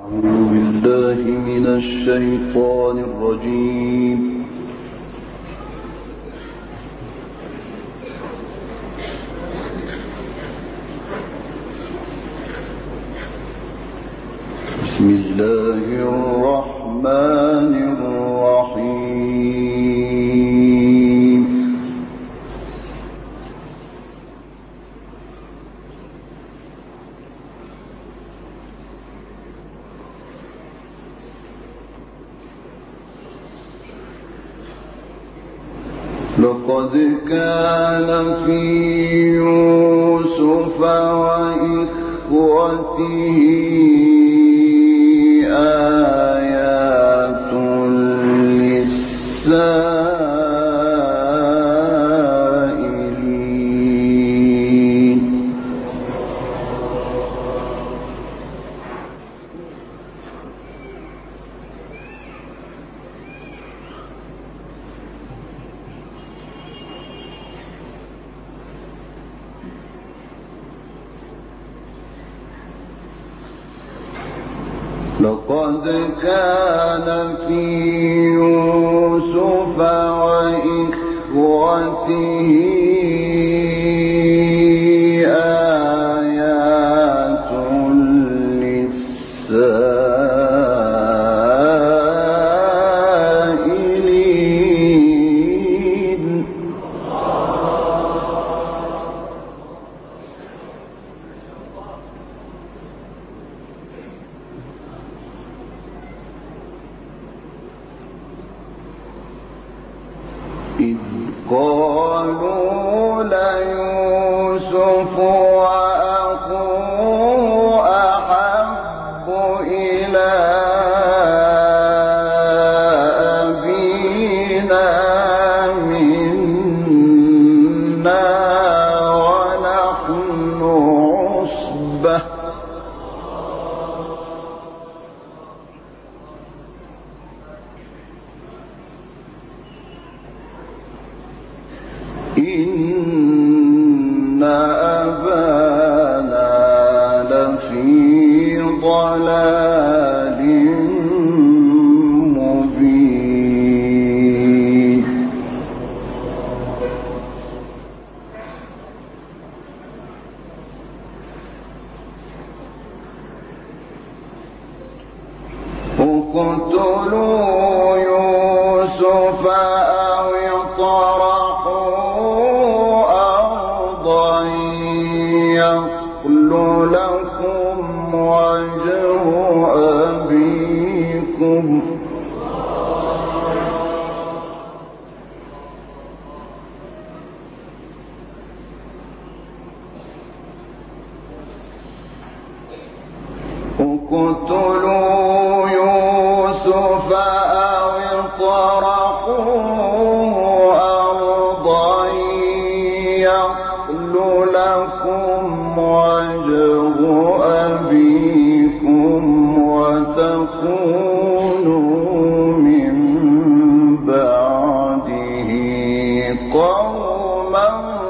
أعوذ بالله من الشيطان الرجيم. بسم الله الرحمن الرحيم. لقد كان في يوسف وإخوته آيات للسائلين. لقد كان في يوسف وإخوته آيات للسائلين. إذ قالوا ليوسف وأخوه أحب إلى أبينا منا ونحن عصبة إن أبانا لفي ضلال مبين. اقتلوا يوسف أو اطرحوه أرضا يخل لكم وجه أبيكم اقتلوا يوسف أو اطرحوه أرضا يخل لكم وجه أبيكم وتكونوا من بعده قوما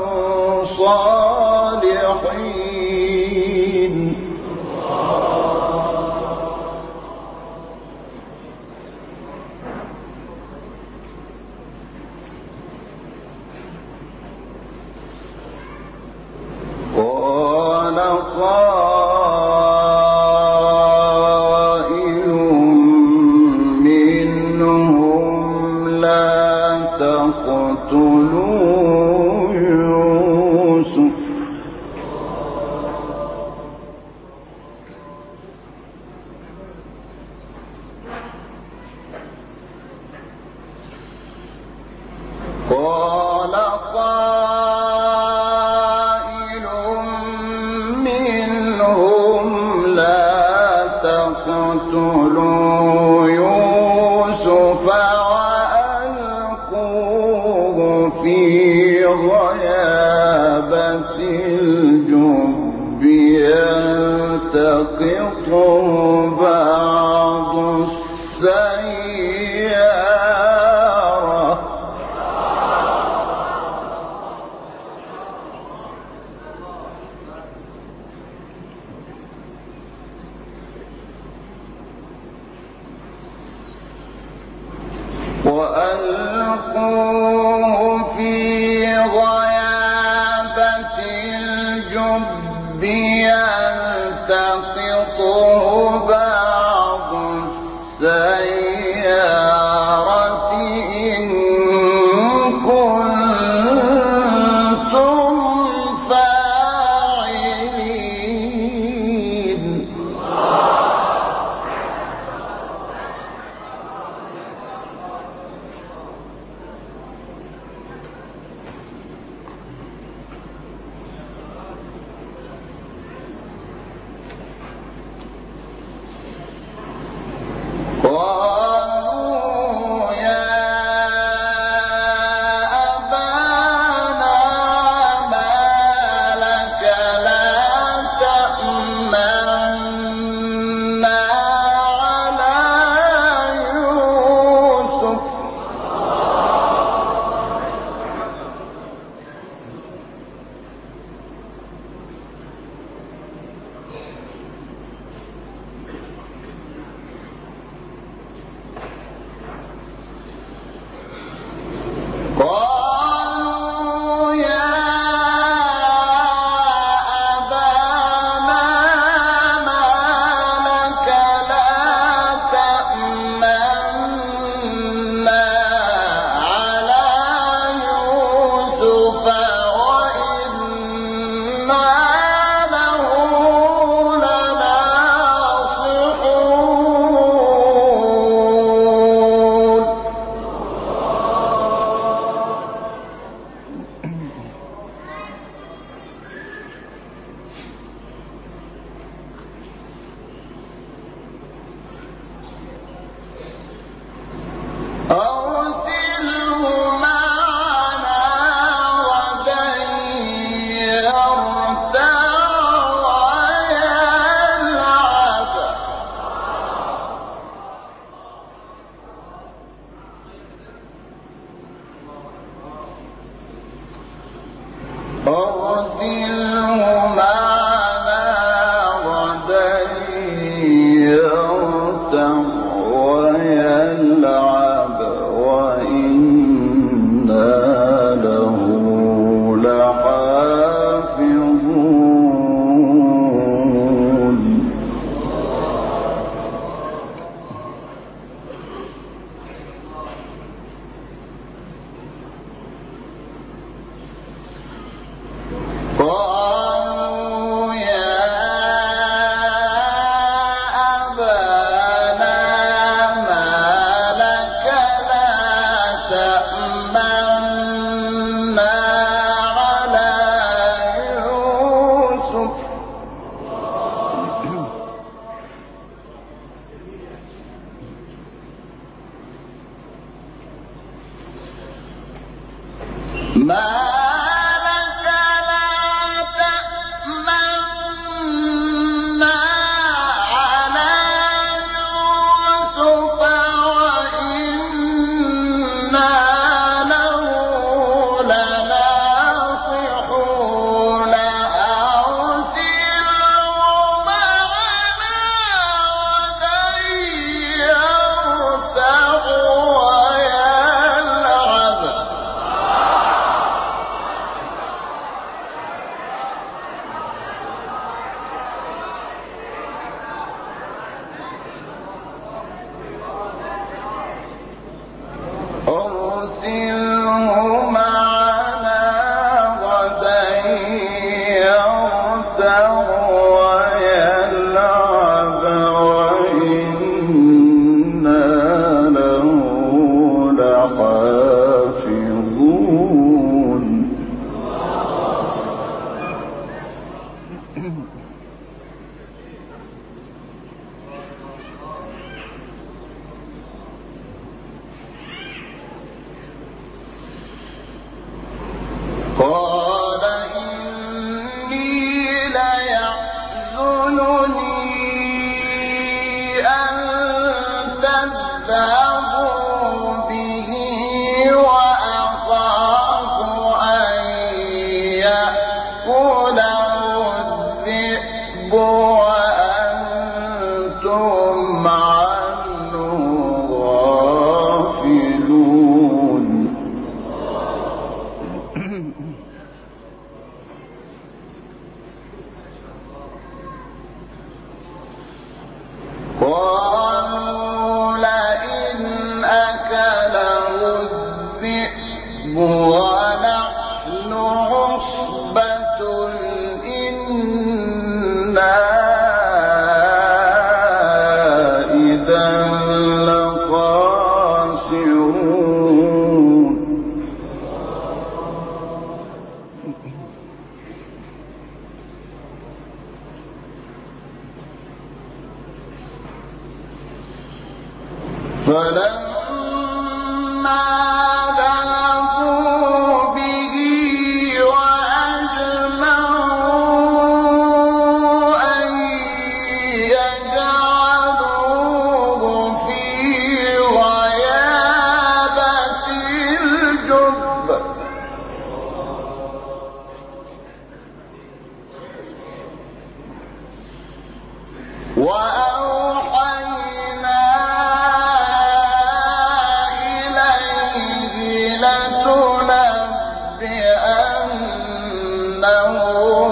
صالحين. قال قائل منهم لا تقتلوا يوسف قال قائل منهم لا تقتلوا يوسف وألقوه في غيابة الجب يلتقطه بعض السيارة وأنتم عنه غافلون قالوا لئن أكله الذئب ونحن عصبة إنا إذا لخاسرون فلما ذهبوا به وأجمعوا أن يجعلوه في غيابة الجب وأوحينا إليه لتنبئنهم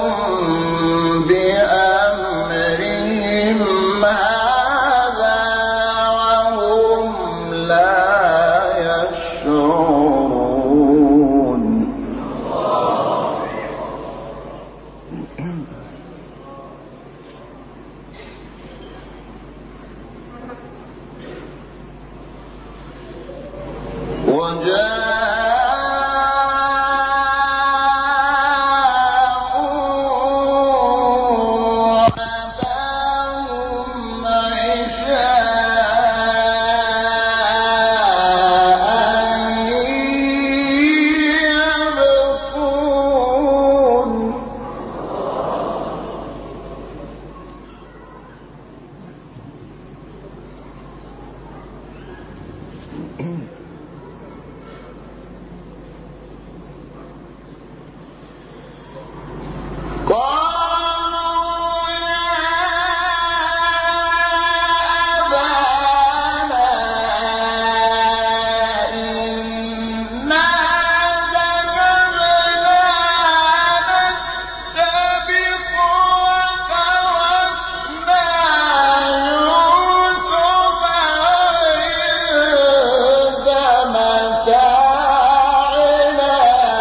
بأمرهم هذا وهم لا يشعرون وجاءوا أباهم عشاء يبكون قالوا يا أبانا إنا ذهبنا نستبق وتركنا يوسف عند متاعنا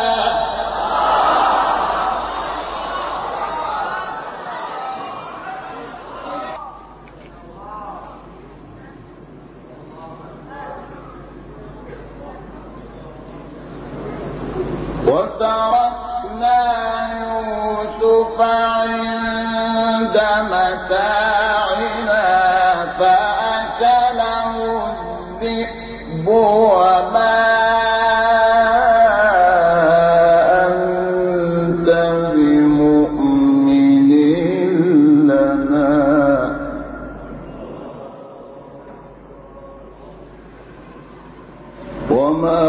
وتركنا يوسف عند متاعنا فأكله الذئب وما أنت بمؤمن لنا وما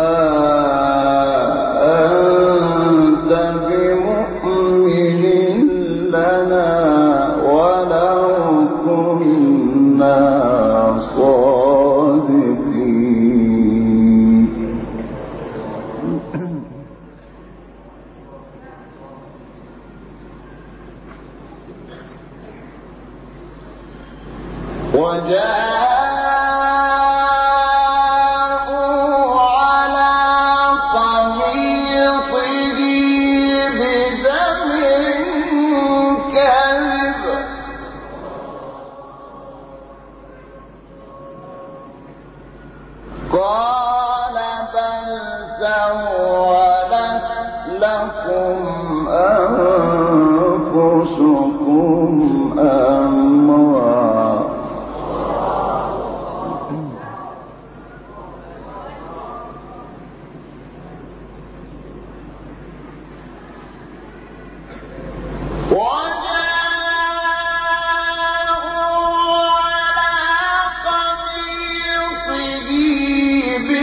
أنت بمؤمن لنا ولو كنا صادقين وجاءوا على قميصه بدم كذب قال بل سولت لكم أنفسكم أمرا وجاءوا على قميصه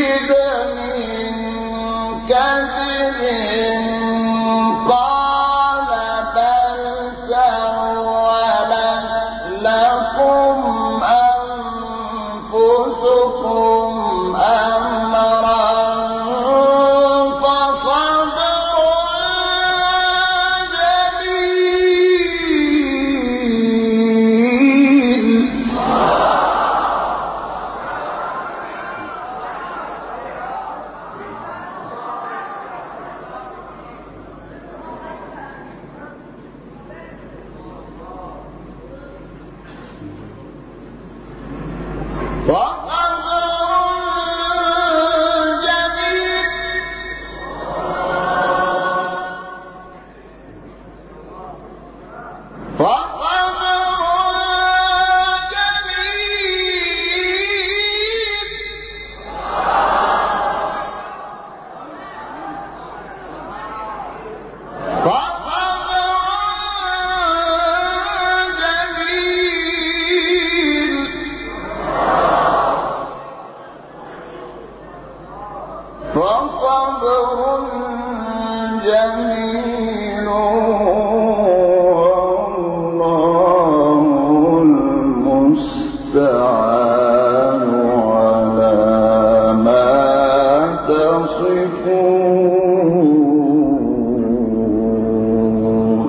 جميل والله المستعان على ما تصفون.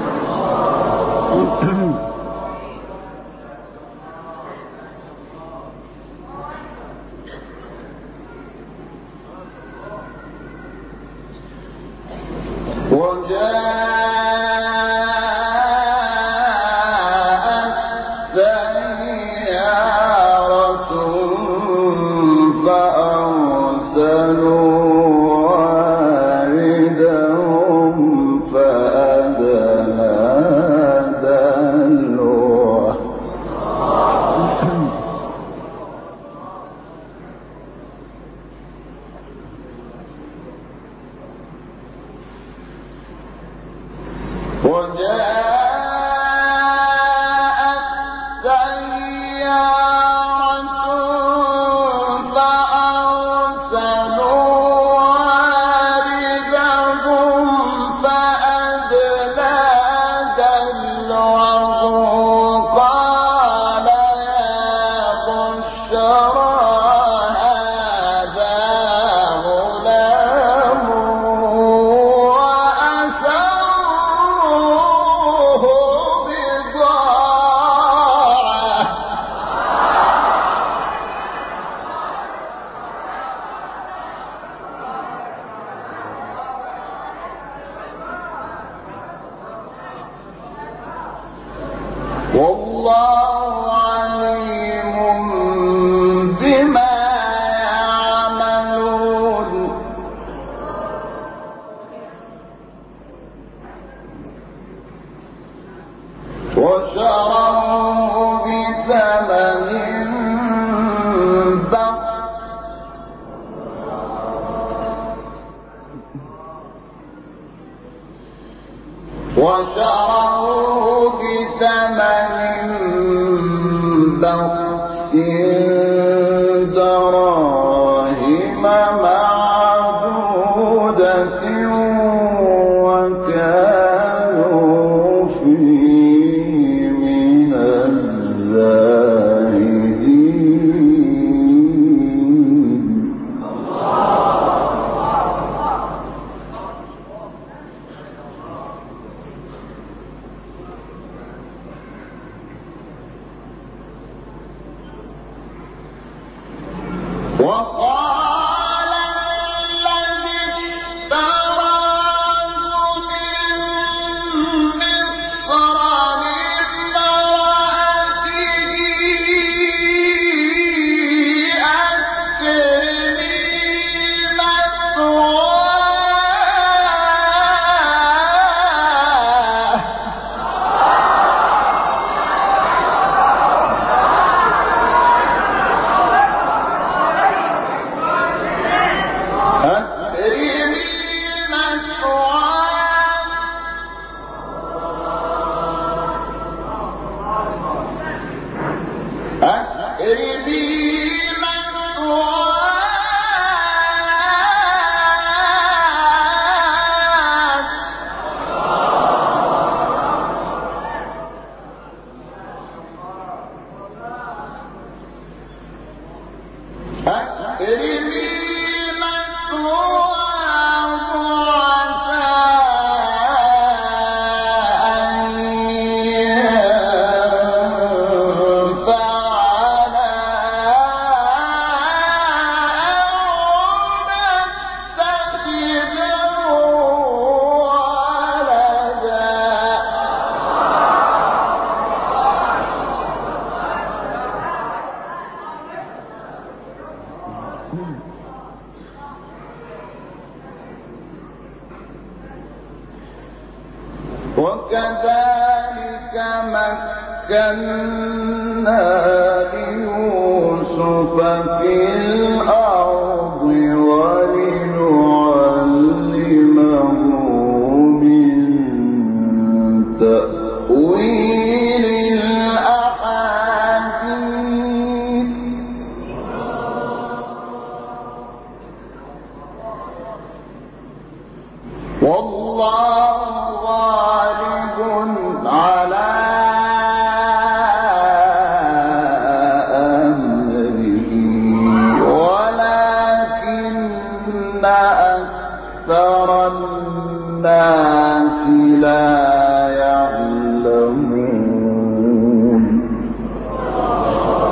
وجاءت سيارة فأرسلوا واردهم فأدلى دلوه وجاءت سيارة فأرسلوا واردهم فأدلى دلوه قال يا بشرى هذا غلام وأسروه بضاعة والله عليم بما يعملون. وشروه بثمن بخس دراهم معدودة وكانوا فيه من الزاهدين. وقال الذي اشتراه من مصر لامرأته أكرمي مثواه وكذلك مكنا ليوسف في الأرض ولنعلمه من تأويل الأحاديث والله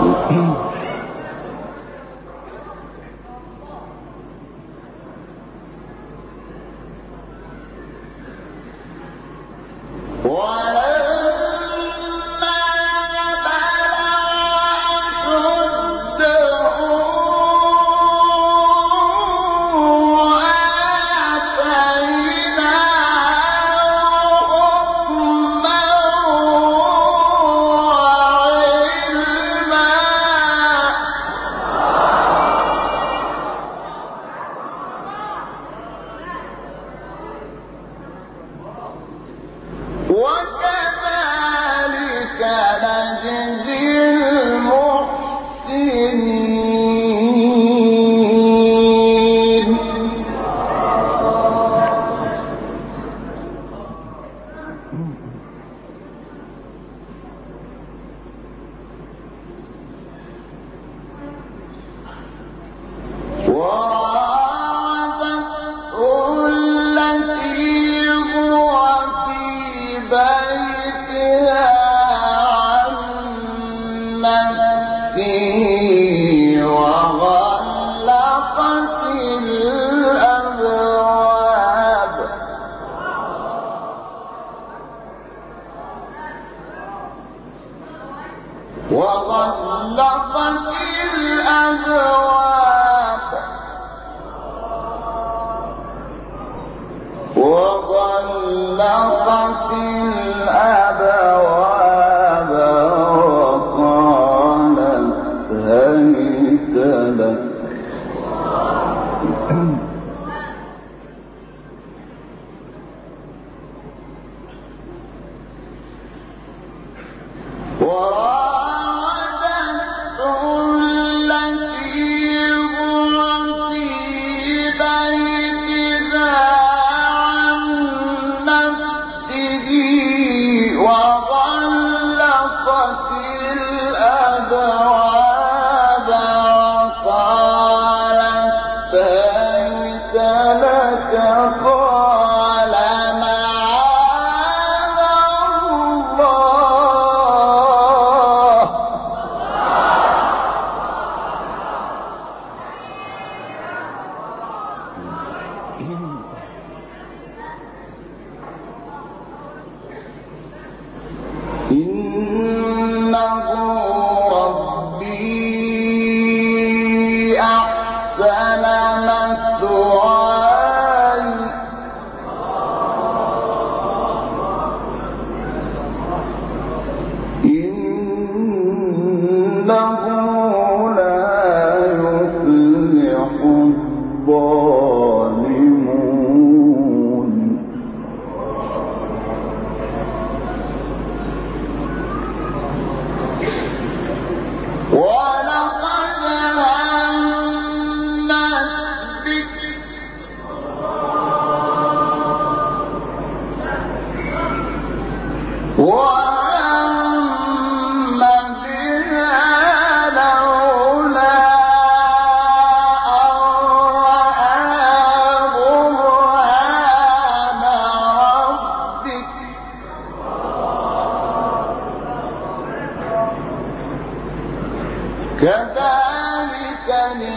كذلك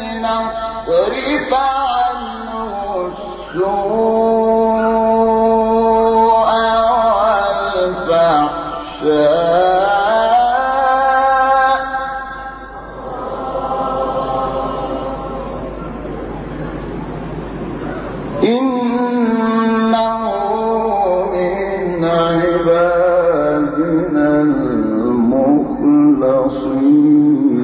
لنصرف عنه السوء والفحشاء إنه من عبادنا المخلصين.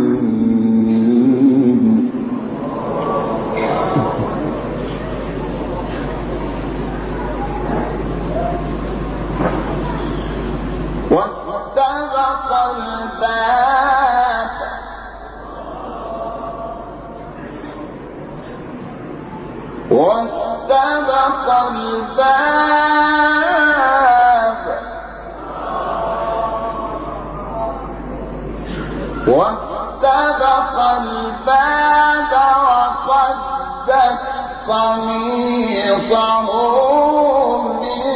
واستبق الباب واستبق الباب واستبق الباب وقدت قميصه من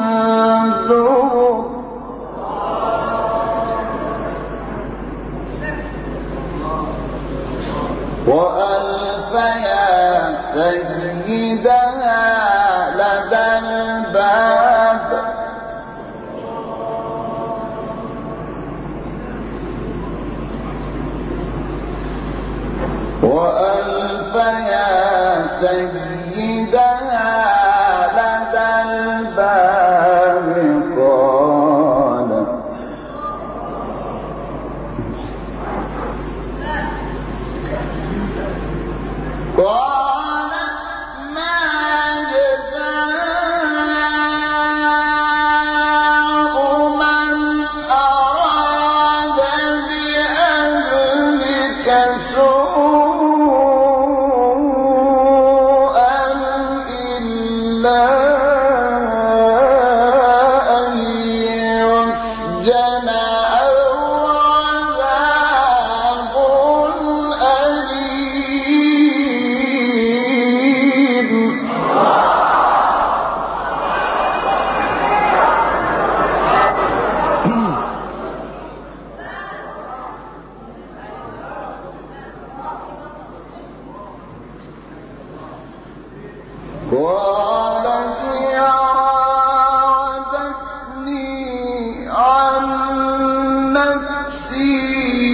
دبر وألف يا سيدها لدى الباب وألف يا سيدها لدى الباب قالت ما جزاء من أراد بأهلك سوءا إلا أن يسجن أو عذاب أليم. قالت راودتني عن نفسي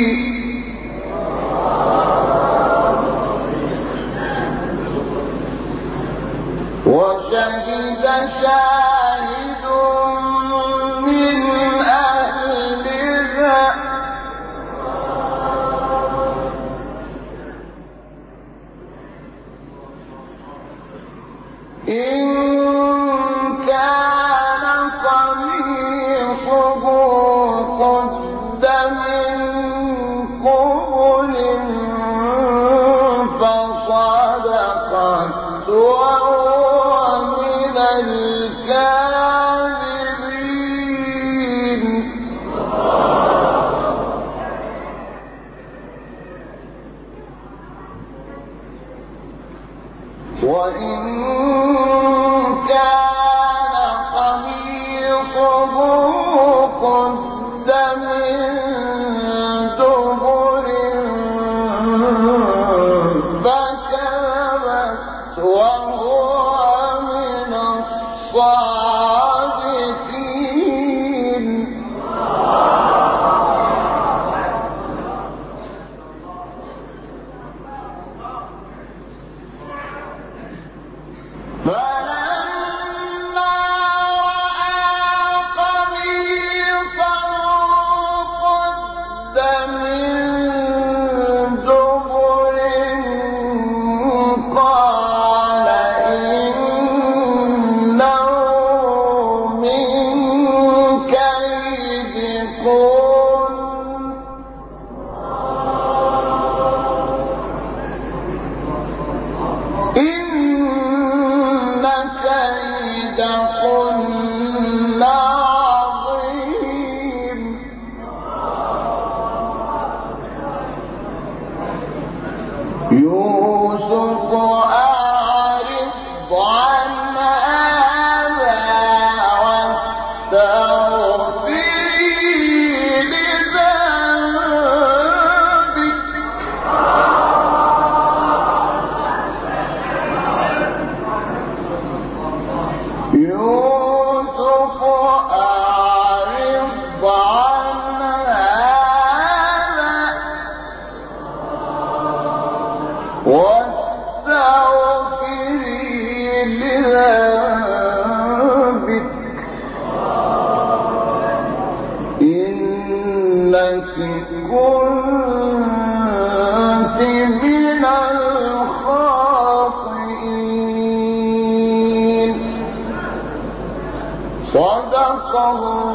وشهد شاهد من أهلها إن كان قميصه قد من قبل فصدقت وهو من الكاذبين. وإن كان قميصه قد من دبر فكذبت وهو من الصادقين. فلما رأى قميصه قد من دبر قال إنه من كيدكن إن كيدكن عظيم. يوسف أعرض عن هذا واستغفري لذنبك يوسف أعرض عن هذا واستغفري لذنبك إنك كنت من الخاطئين. صدق الله